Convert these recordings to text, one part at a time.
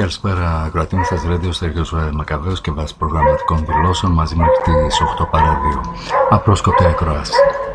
Καλησπέρα, ακροατή μου, σας Radio Σέργιος Μακαβαίος και βάσει προγραμματικών δηλώσεων μαζί μέχρι τις 8 παρά 2. Απρόσκοπτη ακρόαση.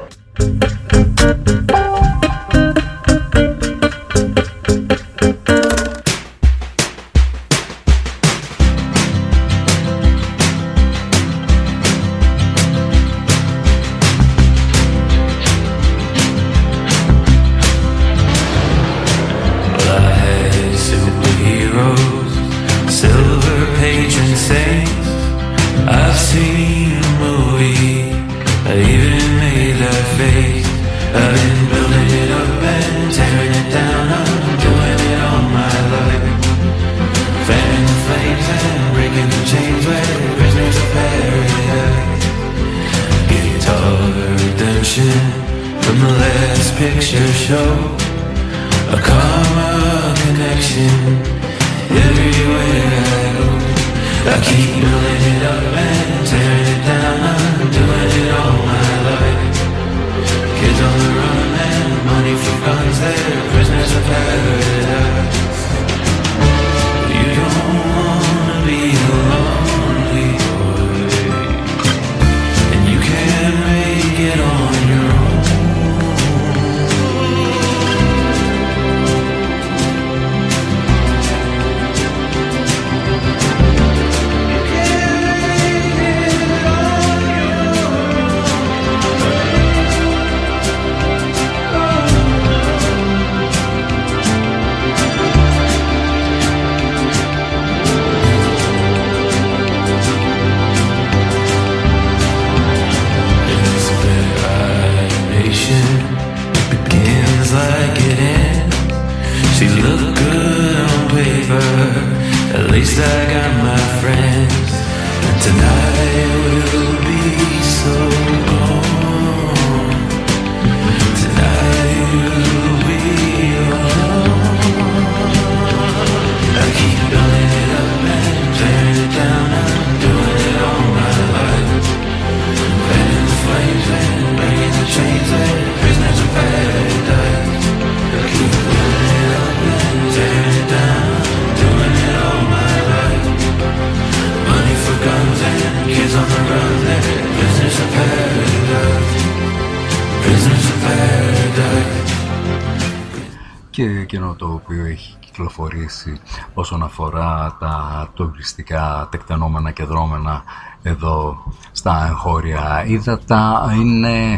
Και εκείνο το οποίο έχει κυκλοφορήσει όσον αφορά τα τουριστικά τεκτενόμενα και δρόμενα εδώ στα εγχώρια ύδατα είναι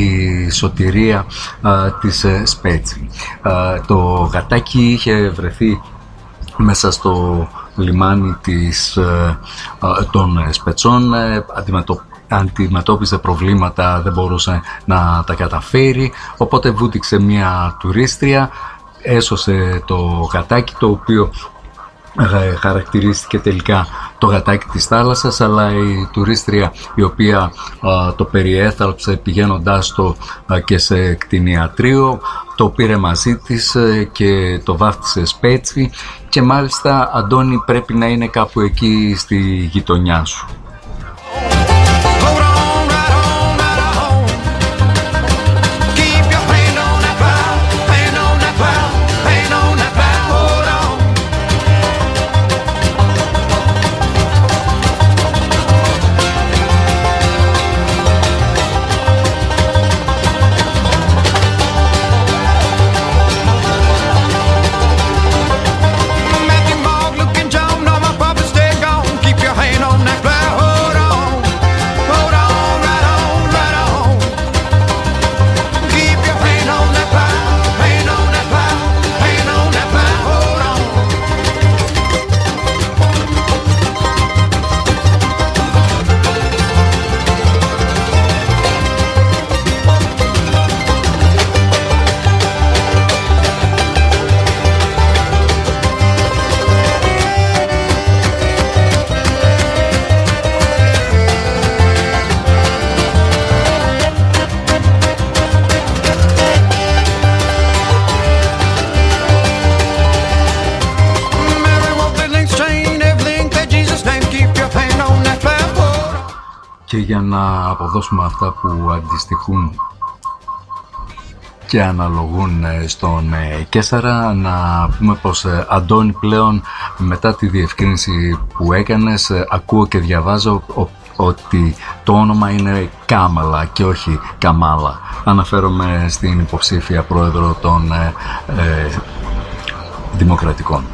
η σωτηρία της Σπέτση. Το γατάκι είχε βρεθεί μέσα στο λιμάνι των Σπετσών, αντιμετώπιζε προβλήματα, δεν μπορούσε να τα καταφέρει, οπότε βούτυξε μια τουρίστρια, έσωσε το γατάκι, το οποίο χαρακτηρίστηκε τελικά το γατάκι της θάλασσας, αλλά η τουρίστρια η οποία το περιέθαλψε πηγαίνοντάς το και σε κτηνιατρίο, το πήρε μαζί της και το βάφτισε Σπέτσι και μάλιστα, Αντώνη, πρέπει να είναι κάπου εκεί στη γειτονιά σου. Και για να αποδώσουμε αυτά που αντιστοιχούν και αναλογούν στον Κέσσαρα. Να πούμε πως Αντώνη, πλέον μετά τη διευκρίνηση που έκανες, ακούω και διαβάζω ότι το όνομα είναι Κάμαλα και όχι Καμάλα. Αναφέρομαι στην υποψήφια πρόεδρο των Δημοκρατικών.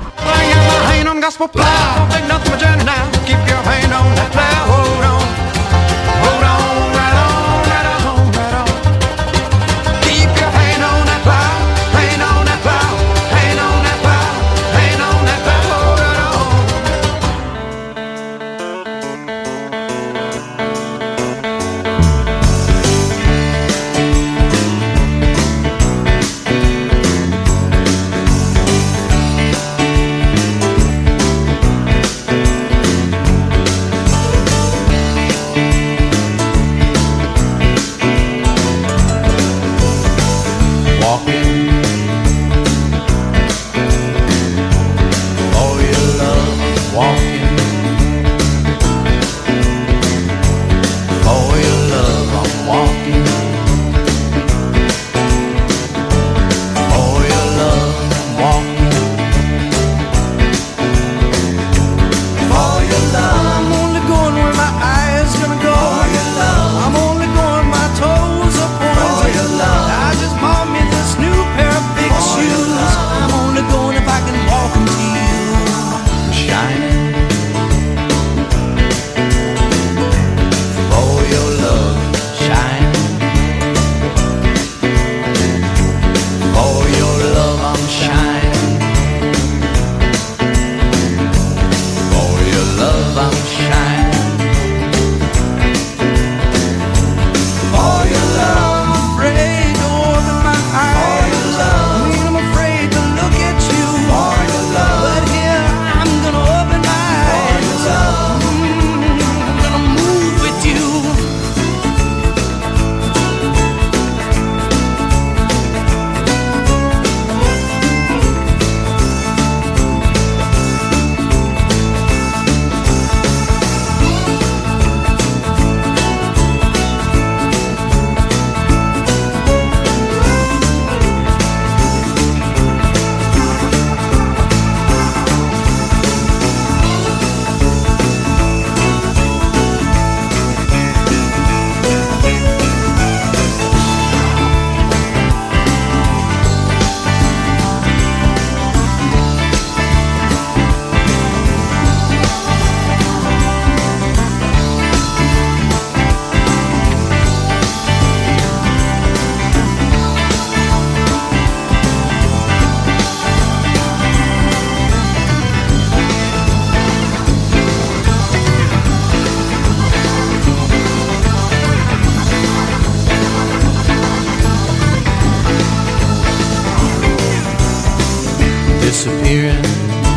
Disappearing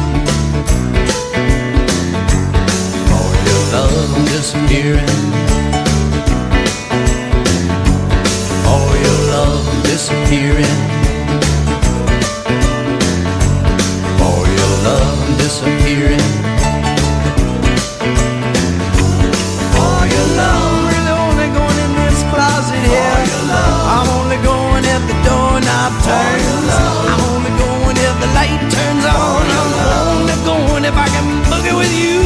for your love, I'm disappearing for your love, I'm disappearing for your love, I'm disappearing for your love. I'm really only going in this closet here. I'm only going if the doorknob turns. I'm only going if the light turns on. I'm only going if I can boogie with you.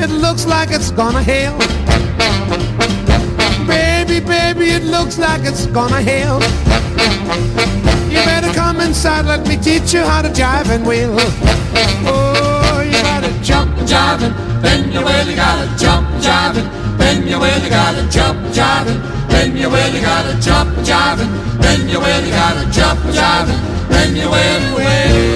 it looks like it's gonna hail. Baby, baby, it looks like it's gonna hail. You better come inside, let me teach you how to jive and wheel. Oh, you gotta jump jiving, then you really gotta jump jiving, then you really gotta jump jiving, then you really gotta jump jiving, then you really gotta jump jiving, then you really.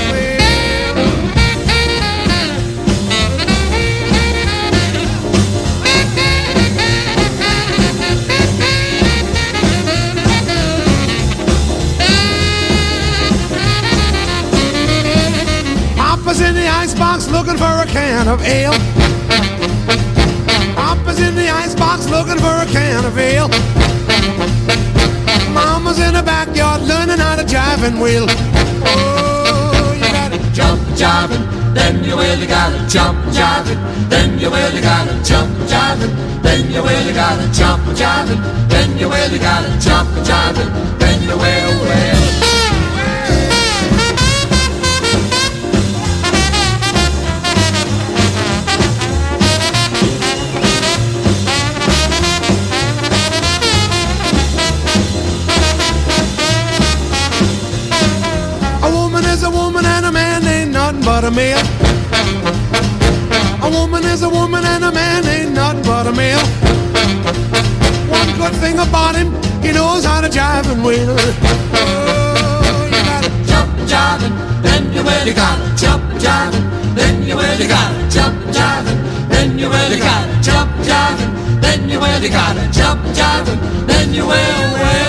Papa's in the icebox looking for a can of ale. Papa's in the icebox looking for a can of ale. Mama's in the backyard learning how to jive and wheel. Oh, you gotta jump jiving, then you really gotta jump jiving, then you really gotta jump jiving, then you really gotta jump jiving, then you really gotta jump jiving, then you will. But a male. A woman is a woman and a man ain't nothing but a male. One good thing about him, he knows how to jive and wheel. Oh, you gotta jump jiving, then you really gotta jump jiving, then you really gotta jump jiving, then you really gotta jump jiving, then you really gotta jump jiving, then you will.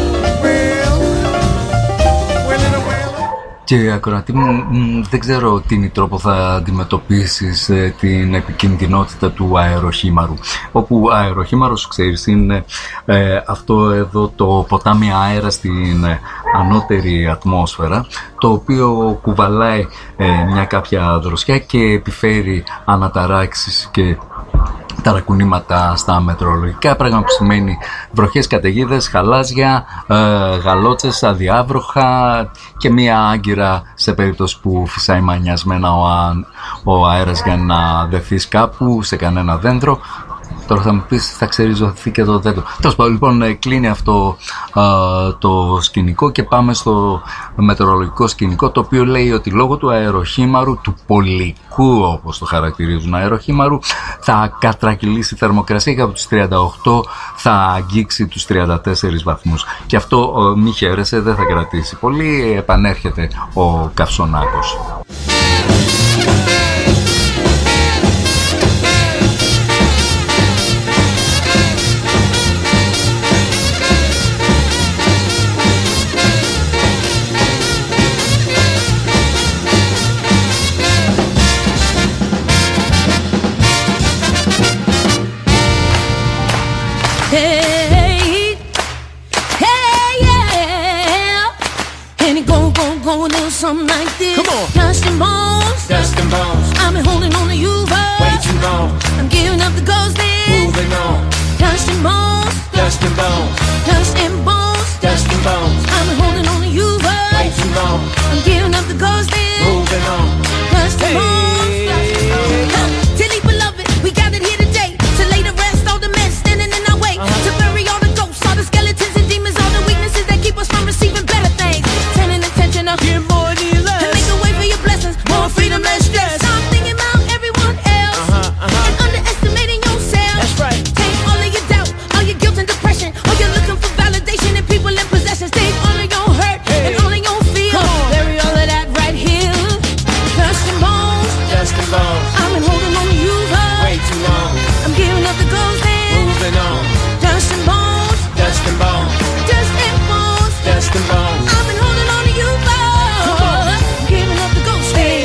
Και ακροατή μου, δεν ξέρω τι τρόπο θα αντιμετωπίσεις την επικινδυνότητα του αεροχήμαρου. Όπου αεροχήμαρος, ξέρεις, είναι αυτό εδώ το ποτάμι αέρα στην ανώτερη ατμόσφαιρα, το οποίο κουβαλάει μια κάποια δροσιά και επιφέρει αναταράξεις και ταρακουνήματα στα μετεωρολογικά, πράγμα που σημαίνει βροχές, καταιγίδες, χαλάζια, γαλότσες, αδιάβροχα και μία άγκυρα σε περίπτωση που φυσάει μανιασμένα ο αέρας για να δεθείς κάπου σε κανένα δέντρο. Τώρα θα μου πεις, θα ξεριζωθεί και το δέντρο. Τέλος πάντων, λοιπόν, κλείνει αυτό το σκηνικό και πάμε στο μετεωρολογικό σκηνικό, το οποίο λέει ότι λόγω του αεροχήμαρου, του πολικού όπως το χαρακτηρίζουν αεροχήμαρου, θα κατρακυλήσει η θερμοκρασία και από τους 38 θα αγγίξει τους 34 βαθμούς. Και αυτό, μη χαίρεσαι, δεν θα κρατήσει πολύ, επανέρχεται ο Καυσονάκος. Something like this. Come on. Dust and bones. Dust and bones. I've been holding on to you for way too long. I'm giving up the ghost then. Moving on. Dust and bones. Dust and bones. Dust and bones. Dust and bones. I've been holding on to you for way too long. I'm giving up the ghost then. Moving on. Dust and bones. Dearly beloved, we gathered here today to lay to rest all the men standing in our way, to bury all the ghosts, all the skeletons and demons, all the weaknesses that keep us from receiving better things. Turning attention up. More freedom, less stress. Stop thinking about everyone else and underestimating yourself. That's right. Take all of your doubt, all your guilt and depression, all you're looking for validation in people and possessions. Take all of your hurt and all of your fear. Bury all of that right here. Dust and bones. Dust and bones. I've been holding on to you for way too long. I'm giving up the ghost then. Moving on. Dust and bones. Dust and bones. Dust and bones. Dust and bones. I've been holding on to you for I'm giving up the ghost then.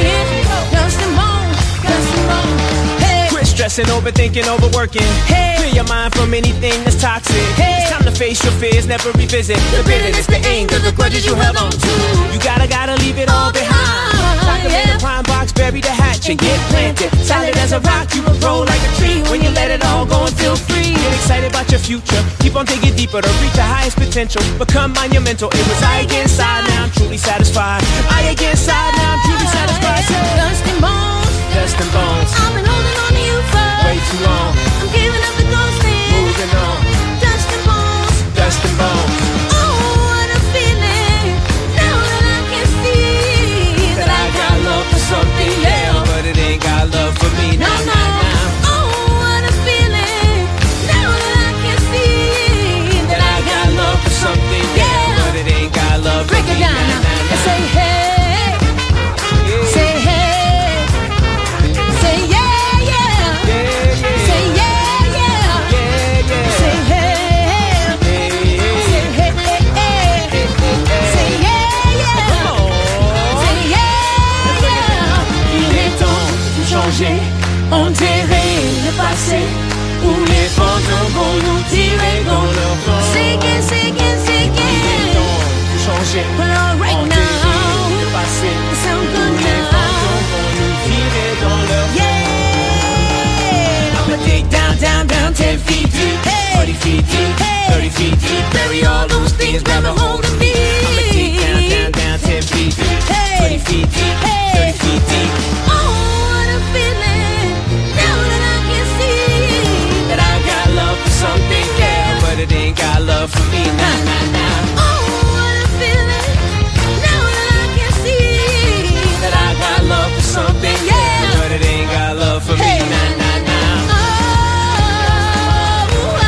Stressing, overthinking, overworking. Hey. Clear your mind from anything that's toxic. Hey. It's time to face your fears, never revisit the bitterness, the anger, the grudges you held on to. You gotta leave it all behind. Like a little prime box, bury the hatch and get planted. Solid as a rock, you will grow like a tree when you let it all go and feel free. Get excited about your future. Keep on digging deeper to reach the highest potential. Become monumental. It was I against side, now I'm truly satisfied. I against side, now I'm truly satisfied. Dust and bones. dust and bones. I've been holding on to you for Way too long. I'm giving up the ghost in Moving on. dust and bones. Dust and bones. Oh, what a feeling. Now that I can see That I got love for something, yeah, but it ain't got love for me. No, Nah, no. nah, nah. Oh, what a feeling. Now that I can see That I got love for something, yeah, but it ain't got love for Break me. it down Nah, now nah, and nah. say hey, say hey, say yeah, yeah, Yeah, yeah. say yeah, yeah, Yeah, yeah. say hey, say hey, hey, hey, say yeah, yeah, Come on. say yeah, yeah. Il est temps de changer, enterrer le passé, où les fantômes vont nous tirer dans leur corps. Sing it, sing it, sing Il est it. temps de changer, Well, all right enterrer now, le passé, it sounds good où les now. fantômes vont nous tirer dans leur corps. Yeah. I'ma dig down, down, down, 10 feet deep, 40 feet deep, 30 feet deep, bury all those things, grab a hold of me. I'ma dig down, down, down, 10 feet deep, 20 feet deep, 30 feet deep. Oh, what a feeling. Now that I can see That I got love for something, yeah, but it ain't got love for me, nah, nah, nah. Oh, what a feeling. Now that I can see That I got love for something, yeah, but it ain't got love for me, nah, nah, nah. Oh, oh,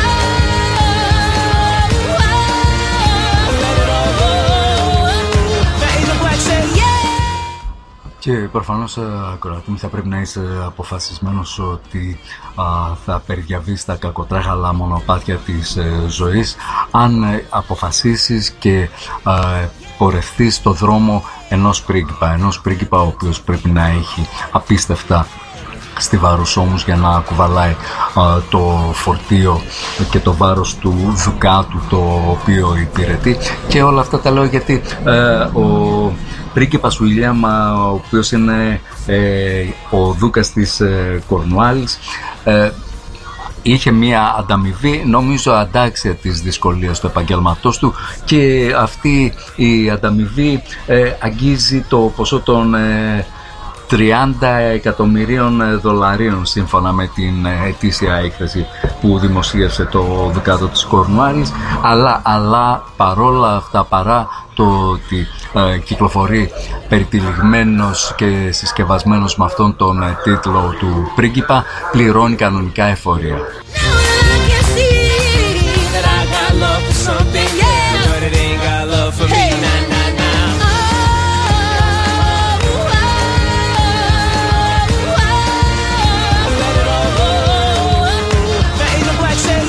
Let it all go. That ain't a black say, Και προφανώς, ακροατή μου, θα πρέπει να είσαι αποφασισμένος ότι θα περιδιαβείς τα κακοτράχαλα μονοπάτια της ζωής αν αποφασίσεις και πορευτείς στο δρόμο ενός πρίγκιπα ο οποίος πρέπει να έχει απίστευτα στιβάρους ώμους για να κουβαλάει το φορτίο και το βάρος του δουκάτου το οποίο υπηρετεί. Και όλα αυτά τα λέω γιατί ο πρίγκιπας Βιλιάμ, ο οποίος είναι ο δούκας της Κορνουάλης, είχε μια ανταμοιβή, νομίζω αντάξια της δυσκολίας του επαγγελματός του, και αυτή η ανταμοιβή αγγίζει το ποσό των 30 εκατομμυρίων δολαρίων σύμφωνα με την ετήσια έκθεση που δημοσίευσε το Δουκάτο της Κορνουάλης, αλλά παρόλα αυτά, παρά το ότι κυκλοφορεί περιτυλιγμένος και συσκευασμένος με αυτόν τον τίτλο του πρίγκιπα, πληρώνει κανονικά εφορία. that I got love for something, yeah, but it ain't got love for me, nah, nah, nah. Let it all go. That ain't a black say,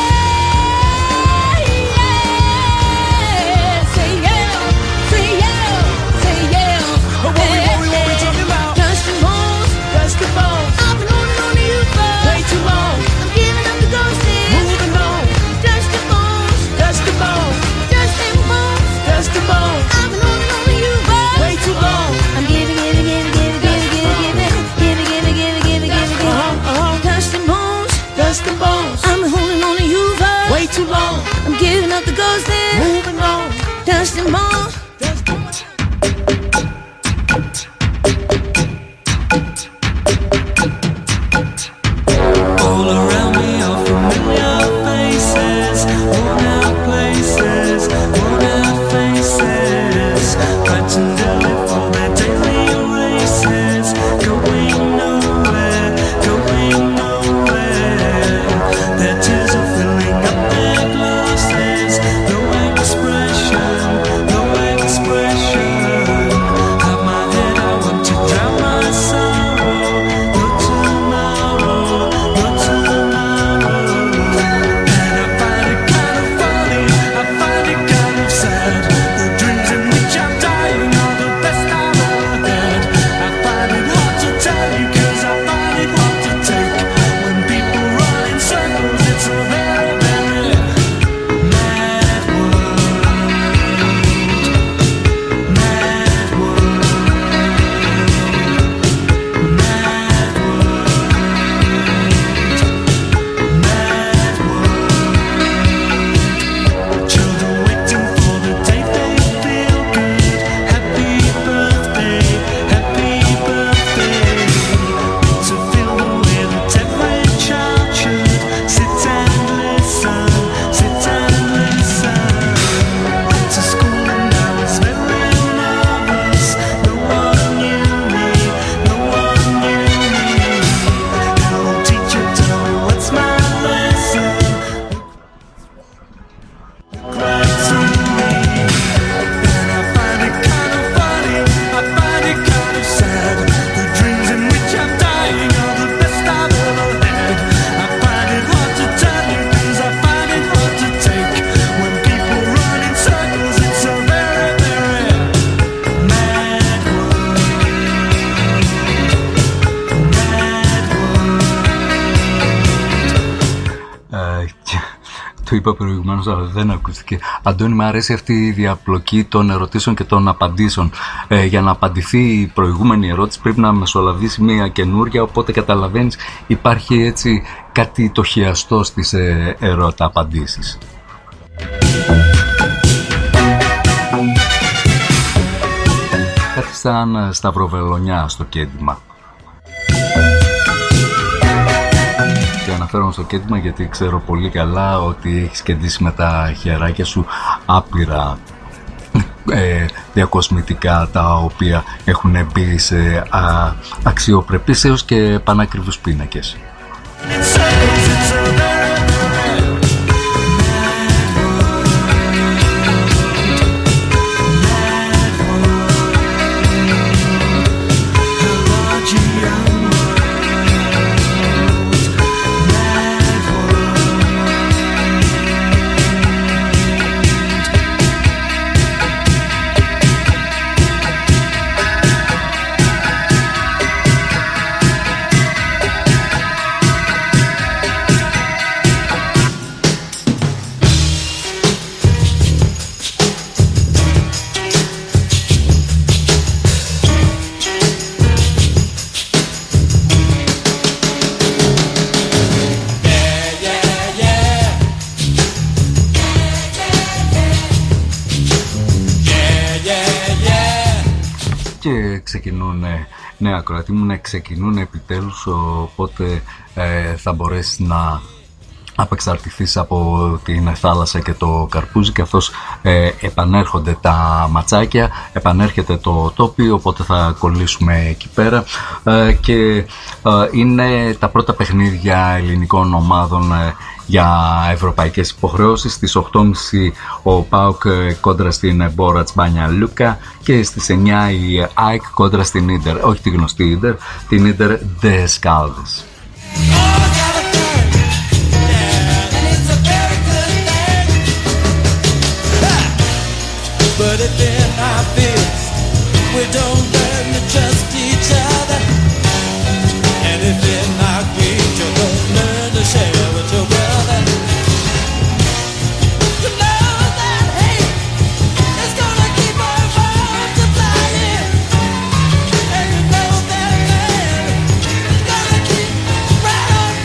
What we talking about? Dust and bones. I've been holding on to you for Way too long. I'm giving up the ghost in Moving on. dust and bones, Dust and bones. dust and bones. Dust and bones. I've been holding on to you for Way too long. I'm giving dust and bones. Dust and bones. I'm holding on to you for Way too long. I'm giving up the ghost in Moving on. dust and bones. All around me are familiar faces, worn out places, worn out faces, fighting daily for their daily races, going nowhere, going nowhere. Their tears are filling up their glasses, no expression, no expression. το είπα προηγουμένως, αλλά δεν ακούστηκε. Αντώνη, μου αρέσει αυτή η διαπλοκή των ερωτήσεων και των απαντήσεων. Για να απαντηθεί η προηγούμενη ερώτηση πρέπει να μεσολαβήσει μια καινούρια, οπότε καταλαβαίνεις υπάρχει έτσι κάτι το χιαστό στις ερώτα-απαντήσεις. Κάτι σαν σταυροβελονιά στο κέντημα. Και αναφέρομαι στο κέντημα γιατί ξέρω πολύ καλά ότι έχεις κεντήσει με τα χεράκια σου άπειρα διακοσμητικά, τα οποία έχουν μπει σε αξιοπρεπείς έως και πανάκριβους πίνακες. Ναι, ακροατή μου, να ξεκινούν επιτέλους, οπότε θα μπορέσεις να απεξαρτηθείς από την θάλασσα και το καρπούζι, καθώς επανέρχονται τα ματσάκια, επανέρχεται το τόπι, οπότε θα κολλήσουμε εκεί πέρα και είναι τα πρώτα παιχνίδια ελληνικών ομάδων για ευρωπαϊκές υποχρεώσεις. Στις 8.30 ο ΠΑΟΚ κόντρα στην Μπόρατς Μπάνια Λούκα και στις 9 η ΑΕΚ κόντρα στην Ίντερ, όχι τη γνωστή Ίντερ, την Ίντερ Ντε Σκάλδες. But if in our fears we don't learn to trust each other, and if in our greed you don't learn to share with your brother, you know that hate is gonna keep our multiplying, and you know that man is gonna keep right on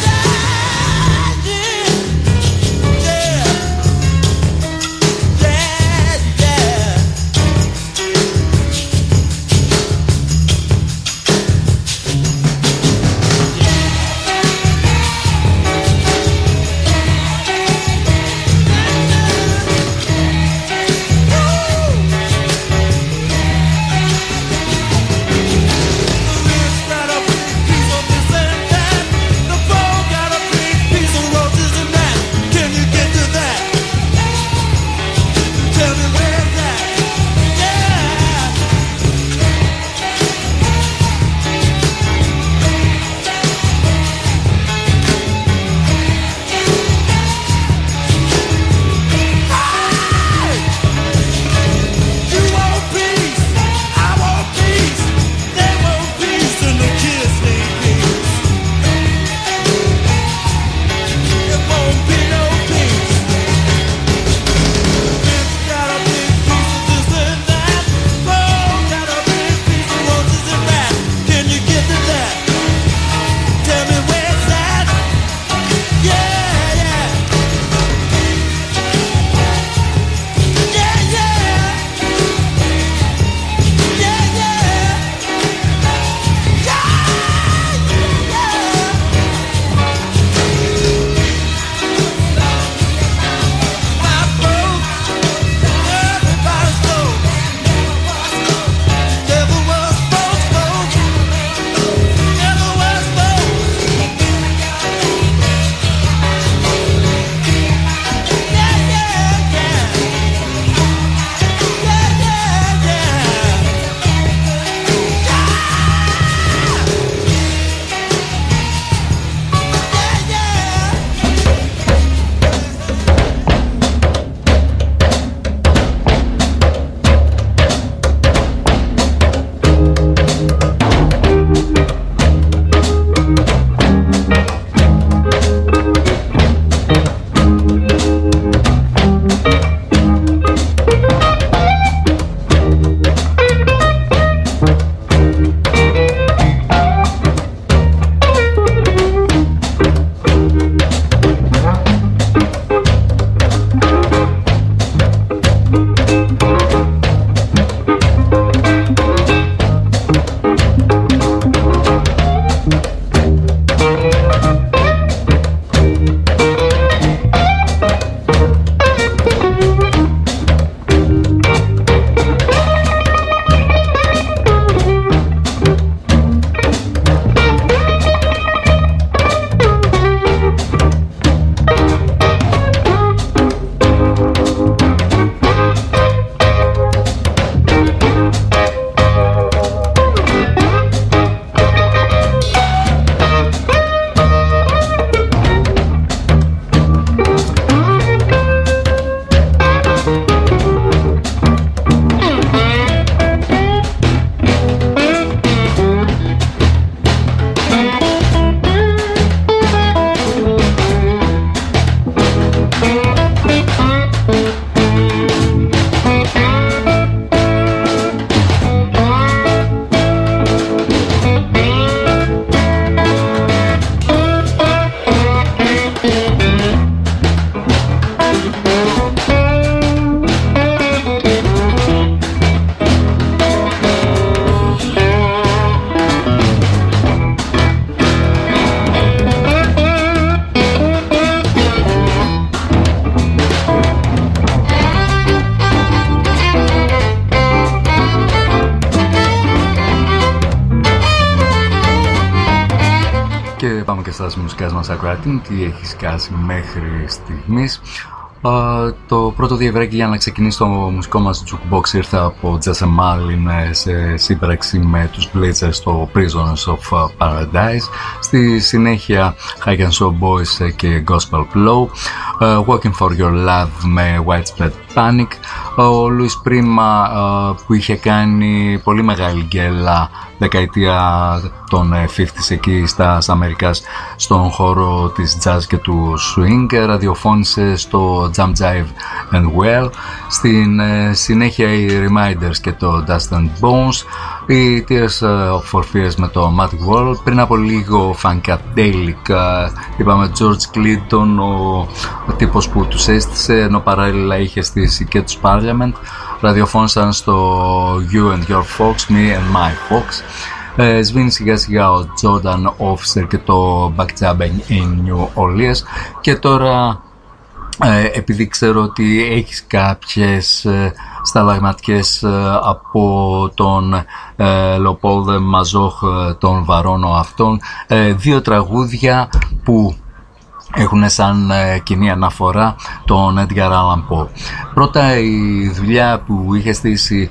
πάμε και στα μουσικά μας ακροατήν. Τι έχει σκάσει μέχρι στιγμής? Το πρώτο διευρέκι για να ξεκινήσει το μουσικό μας jukebox ήρθε από Jazemal, είναι σε σύμπραξη με τους Blitzers στο Prisoners of Paradise. Στη συνέχεια High and Show Boys και Gospel Flow, Walking for Your Love με Widespread Panic, ο Louis Prima που είχε κάνει πολύ μεγάλη γκέλα δεκαετία των 50's εκεί στα Αμερικάς στον χώρο της jazz και του swing, ραδιοφώνησε στο Jam Jive and Well. Στην συνέχεια οι Reminders και το Dust and Bones, οι Tears for Fears με το Matt Wall. Πριν από λίγο Funkadelic, είπαμε George Clinton, ο τύπος που τους έστησε, ενώ παράλληλα είχε στήσει και τους Parliament. Ραδιοφώνησαν στο You and Your Fox, Me and My Fox. Σβήνει σιγά σιγά ο Jordan Officer και το Backjabbing in New Orleans. Και τώρα, επειδή ξέρω ότι έχεις κάποιες σταλαγματικές από τον Leopold Mazzoch, τον Βαρόνο αυτόν, δύο τραγούδια που έχουν σαν κοινή αναφορά τον Edgar Allan Poe. Πρώτα η δουλειά που είχε στήσει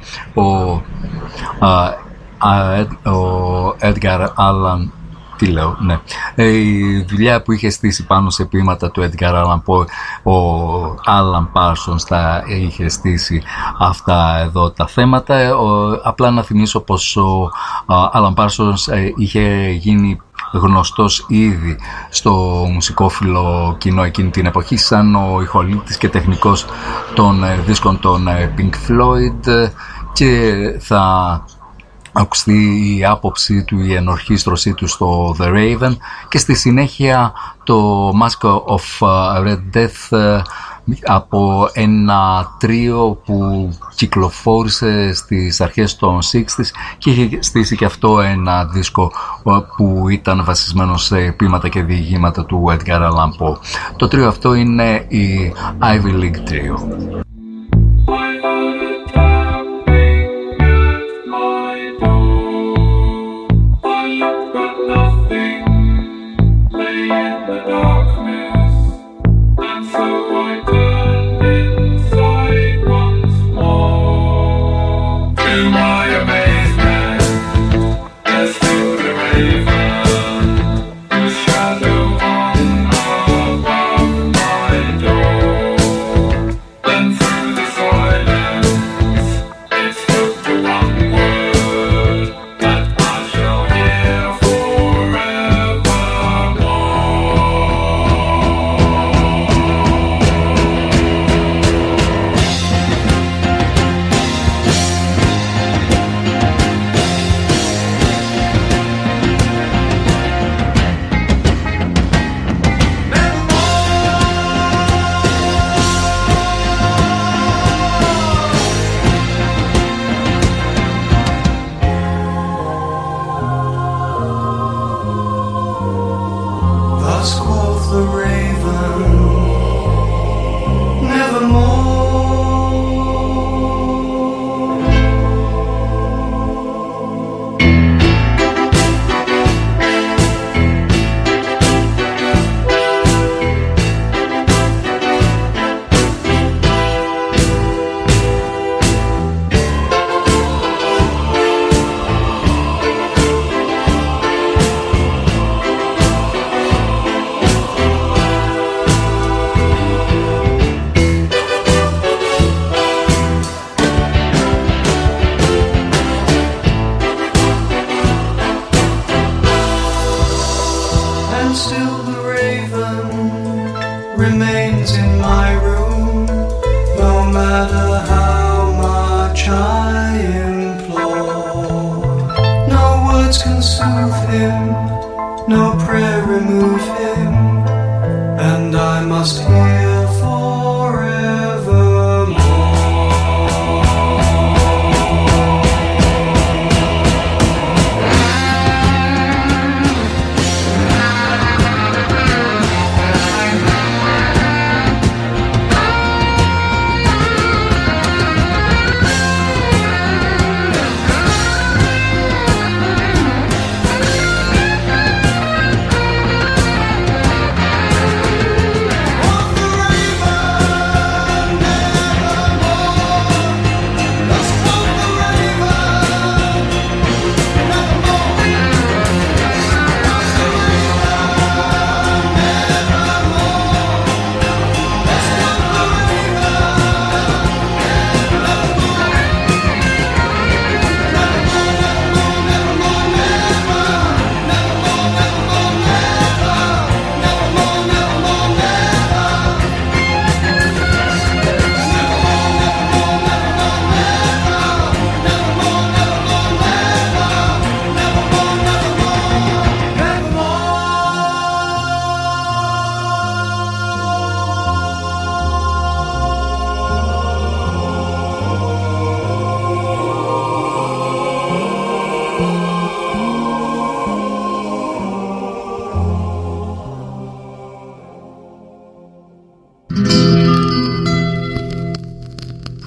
ο Edgar Allan, η δουλειά που είχε στήσει πάνω σε ποίηματα του Edgar Allan Poe, ο Alan Parsons τα είχε στήσει αυτά εδώ τα θέματα. Απλά να θυμίσω πως ο Alan Parsons είχε γίνει γνωστός ήδη στο μουσικόφιλο κοινό εκείνη την εποχή σαν ο ηχολήπτης και τεχνικός των δίσκων των Pink Floyd, και θα ακουστεί η άποψη του, η ενορχήστρωσή του στο The Raven, και στη συνέχεια το Mask of Red Death από ένα τρίο που κυκλοφόρησε στις αρχές των 60's και είχε στήσει και αυτό ένα δίσκο που ήταν βασισμένο σε ποίηματα και διηγήματα του Edgar Allan Poe. Το τρίο αυτό είναι η Ivy League Trio.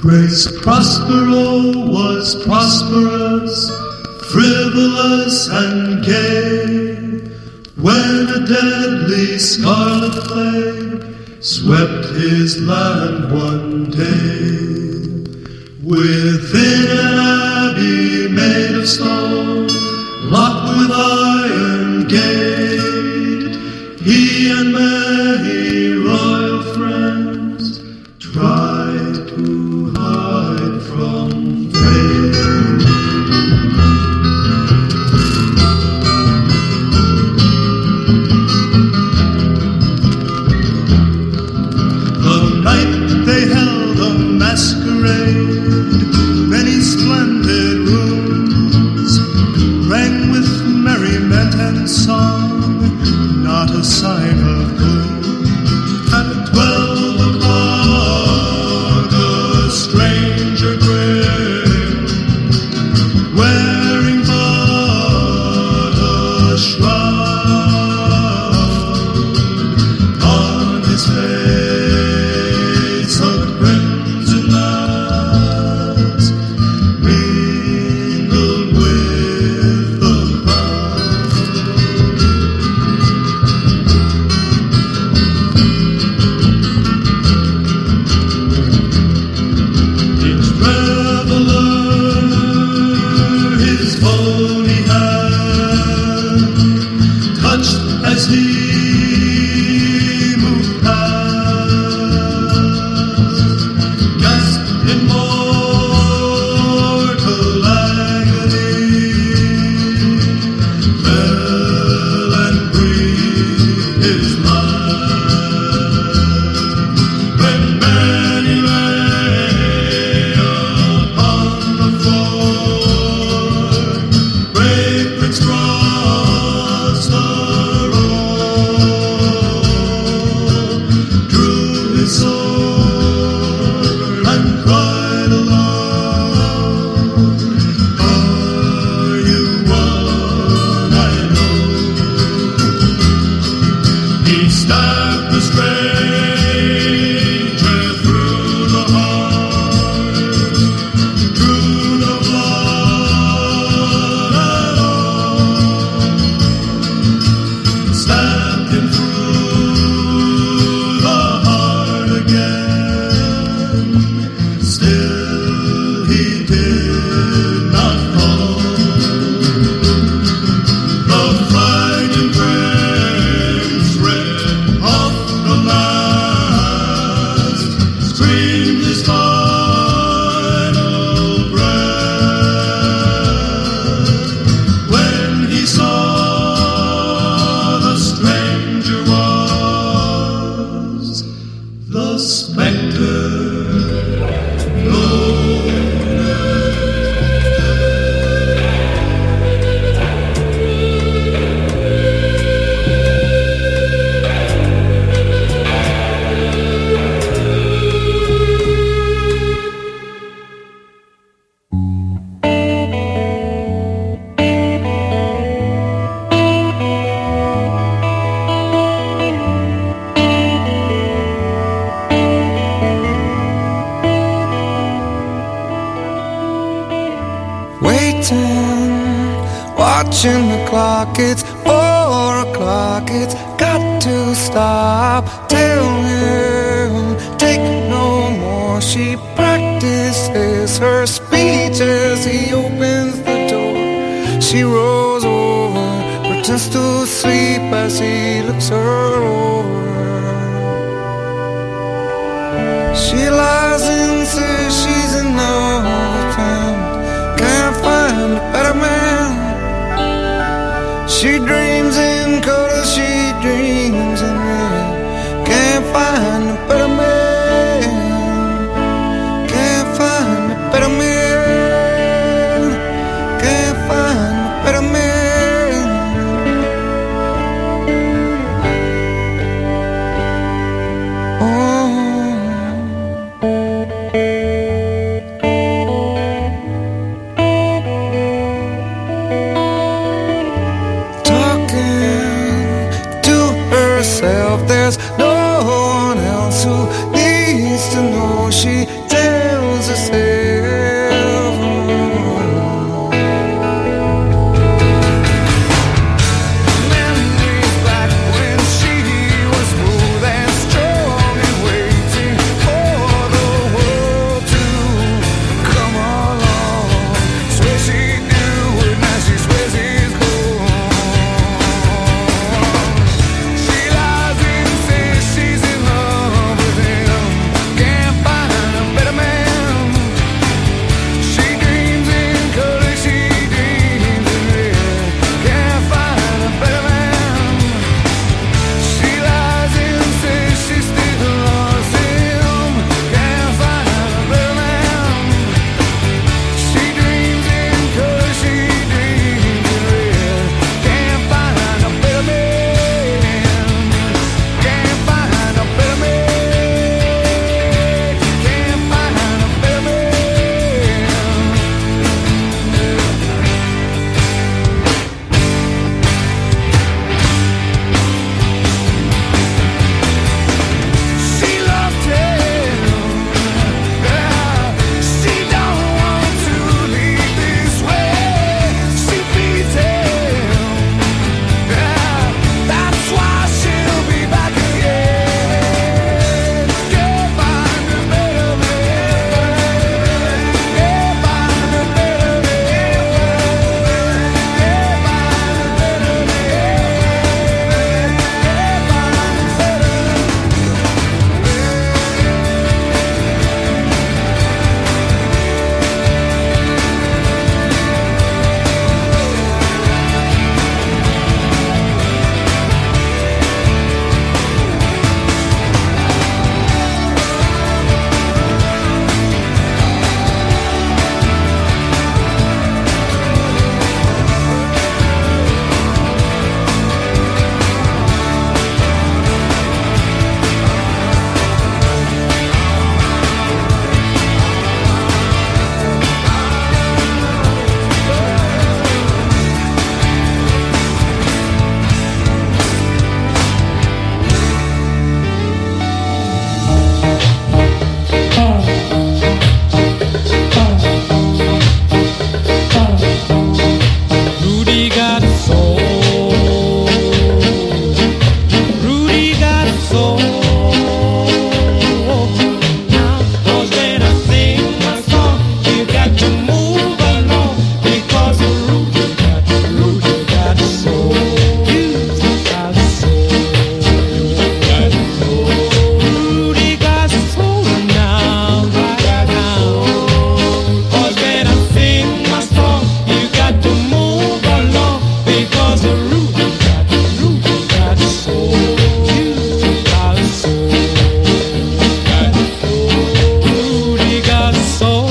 Grace Prospero was prosperous, frivolous and gay, when a deadly scarlet plague swept his land one day. Within an abbey made of stone, locked with iron gate, he and many royal friends tried to hide from fame. The night they held a masquerade, many splendid rooms rang with merriment and song, not a sign of gloom. At 12 o'clock a stranger grim, wearing but a shroud, on his face a crimson mask mingled with the crowd. Each traveler his bony hand touched as he moved past, gasped in mortal agony, fell and breathed his last. When many lay upon the floor, brave Prince Prospero drew his sword and cried aloud, "Are you one I know?" He stabbed the stranger through the heart, drew no blood at all, stabbed him through the heart again, still he did not fall. The flagging prince ripped off the mast, screamed his final breath, when he saw the stranger was the spectre known Waiting, watching the clock, it's 4 o'clock, it's got to stop. Tell him, take no more. She practices her speech as he opens the door. She rolls over, pretends to sleep as he looks her over. She lies and says she's in love with him, can't find a better man. She dreams in color, she dreams in red, can't find a better man, can't find a better man, can't find a better man. Oh. There's no one else who needs to know. She tells herself. Memories back when she was smooth and strong and waiting for the world to come along. Swear she knew it, now she swears it's gone. She lies and says she's in love with him. Can't find a better man. She dreams in color, she dreams in red. Can't find a better man. She lies and says she still loves him. Can't find a better man. She dreams in color, she dreams in red. Can't find a better man. Can't find a better man. Can't find a better man. She loved him. She don't want to leave this way. She beats him. That's why she'll be back again. Can't find a better man. Can't find a better man. Can't find a better man. Can't find a better. Rudy got soul. Rudy got soul. Now, 'cause when I sing my song, you got to move along because Rudy got soul. You got soul. Got soul. Rudy got soul now, right now. 'Cause when I sing my song, you got to move along because Rudy got soul. You got soul. Got soul. Rudy got soul.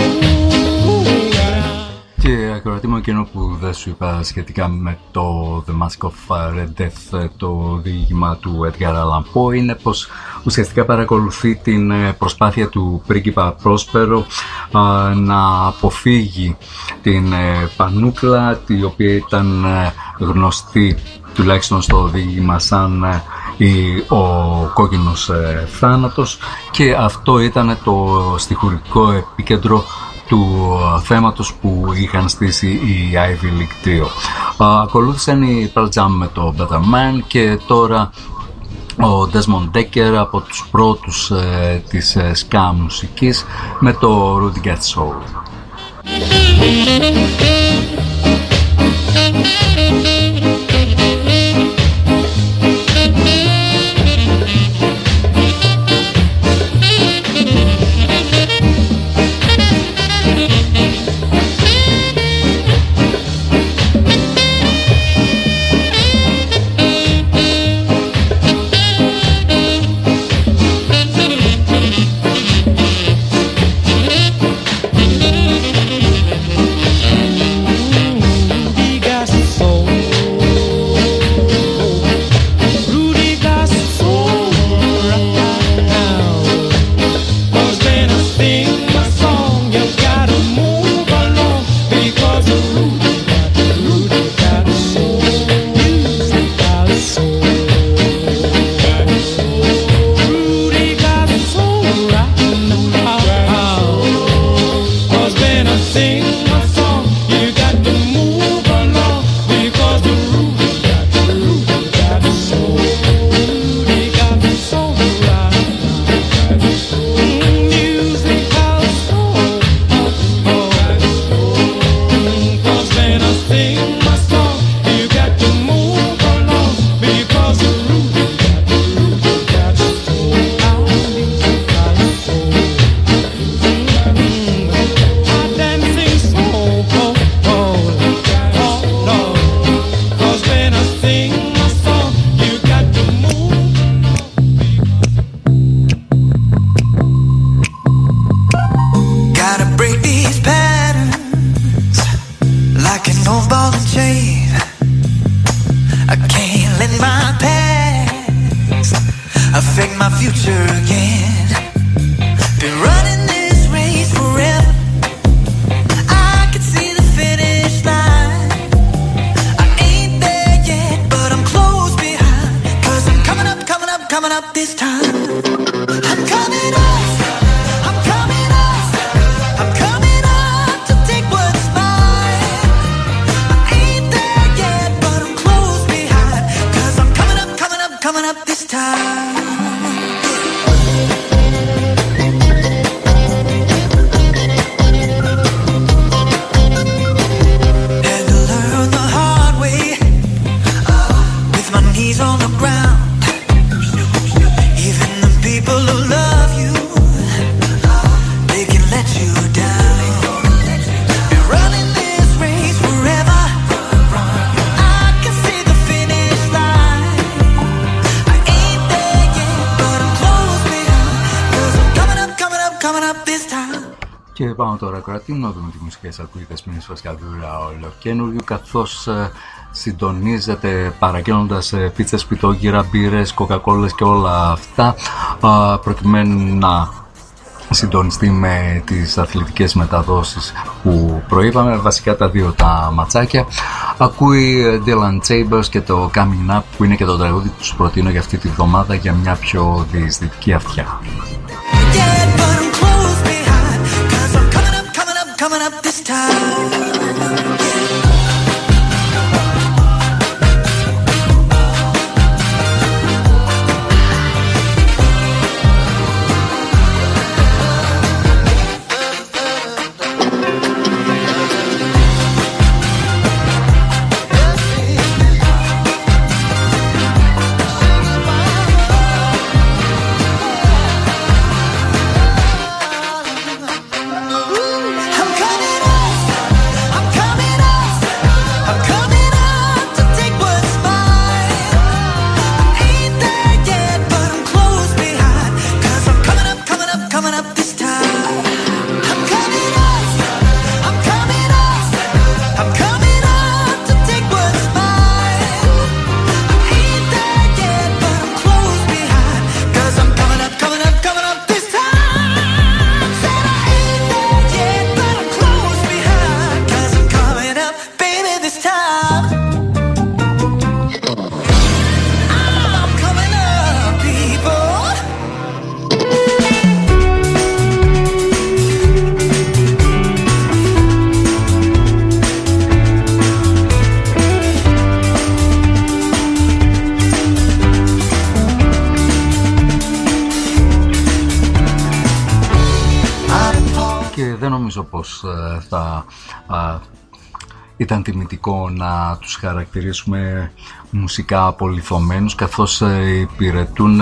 Και ακροατή μου, εκείνο που δεν σου είπα σχετικά με το The Mask of Red Death, το διήγημα του Edgar Allan Poe, είναι πως ουσιαστικά παρακολουθεί την προσπάθεια του πρίγκιπα Πρόσπερο να αποφύγει την Πανούκλα, η οποία ήταν γνωστή τουλάχιστον στο διήγημα σαν ο κόκκινος θάνατος, και αυτό ήταν το στιχουργικό επίκεντρο του θέματος που είχαν στήσει οι Ivy League Trio. Ακολούθησαν οι Pearl Jam με το Better Man, και τώρα ο Desmond Decker από τους πρώτους της ska μουσικής με το Rudy Got Soul. He got soul. no ball and chain. I can't let my past affect my future again. Been running this race forever. I can see the finish line. I ain't there yet, but I'm close behind. 'Cause I'm coming up, coming up, coming up this time. I'm coming up. I'm coming up. I'm coming up to take what's mine. I ain't there yet, but I'm close behind. 'Cause I'm coming up, coming up, coming up this time. Had to learn the hard way, with my knees on the ground. Even the people who love you, they can let you down. Been running this race forever. I can see the finish line. I ain't there yet, but I'm close behind. 'Cause I'm coming up, coming up, coming up this time. Και πάμε τώρα κρατήν να δούμε τι μουσικές ακούγητες μήνες Φασκαδούρα ολοκένουργιου, καθώς συντονίζεται παραγγέλνοντας πίτσες, πιτόγυρα, μπύρες, κοκακόλες και όλα αυτά, προκειμένου να συντονιστεί με τις αθλητικές μεταδόσεις που προείπαμε, βασικά τα δύο τα ματσάκια. Ακούει Dylan Chambers και το Coming Up, που είναι και το τραγούδι που σου προτείνω για αυτή τη βδομάδα για μια πιο διεισδυτική αυτιά. Yeah, but I'm close behind. 'Cause I'm coming up, coming up, coming up this time. Πως θα ήταν τιμητικό να τους χαρακτηρίσουμε μουσικά απολιθωμένους, καθώς υπηρετούν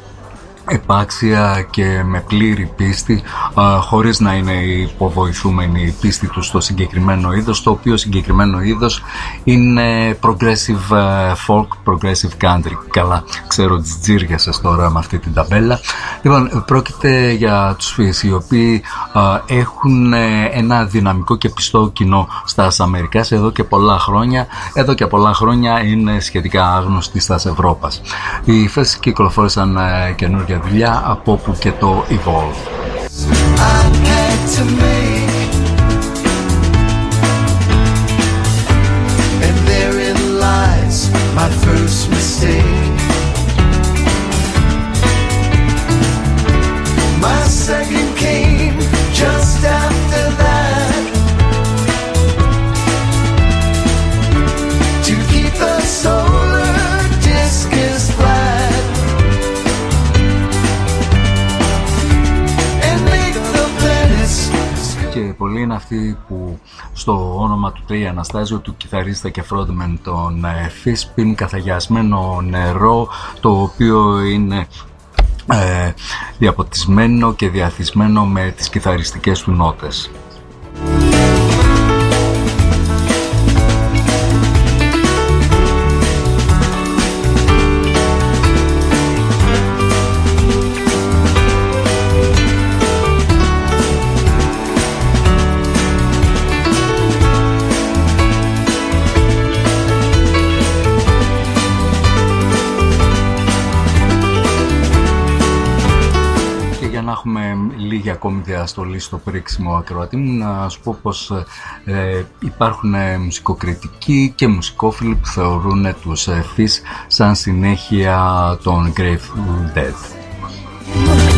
επάξια και με πλήρη πίστη, χωρίς να είναι υποβοηθούμενη η πίστη τους στο συγκεκριμένο είδος, το οποίο συγκεκριμένο είδος είναι progressive folk, progressive country. Καλά, ξέρω τις τζίριασες τώρα με αυτή την ταμπέλα. Λοιπόν, πρόκειται για τους φύς οι οποίοι έχουν ένα δυναμικό και πιστό κοινό στα Αμερικάς εδώ και πολλά χρόνια. Εδώ και πολλά χρόνια είναι σχετικά άγνωστοι στα Ευρώπας. Οι φύς κυκλοφόρησαν καινούργια δουλειά, από όπου και το Evolve. I had to make, and therein lies my first mistake. My second came just after that, to keep the solar discus flat and make the planets. Και πολλοί είναι αυτοί που στο όνομα του Τρέι Αναστάζιο, του κιθαρίστα και frontman των Fish, πίνει καθαγιασμένο νερό, το οποίο είναι διαποτισμένο και διαθυσμένο με τις κιθαριστικές του νότες. ακόμη διαστολή στο πρίξιμο ακροατή μου, να σου πω πως υπάρχουν μουσικοκριτικοί και μουσικόφιλοι που θεωρούν τους Fish σαν συνέχεια των Grateful Dead.